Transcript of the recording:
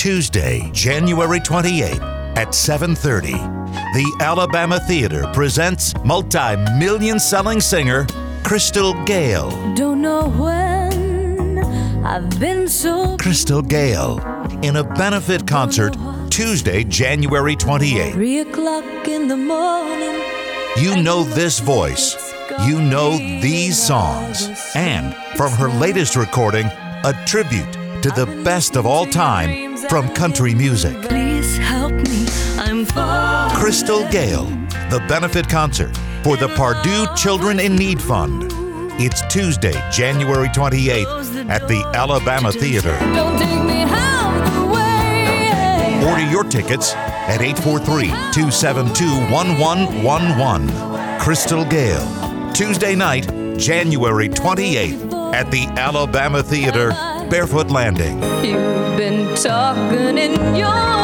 Tuesday, January 28th at 7:30. The Alabama Theater presents multi-million selling singer Crystal Gayle. Don't know when I've been so... Crystal Gayle in a benefit concert Tuesday, January 28th. 3 o'clock in the morning. You know this voice. You know these songs. And from her latest recording, a tribute to the best of all time from country music. Please help me, I'm falling. Crystal Gayle, the benefit concert for the Pardue Children in Need Fund. It's Tuesday, January 28th at the Alabama Theater. Don't take me out the way. Order your tickets at 843-272-1111. Crystal Gayle, Tuesday night, January 28th at the Alabama Theater, Barefoot Landing. You've been talking in your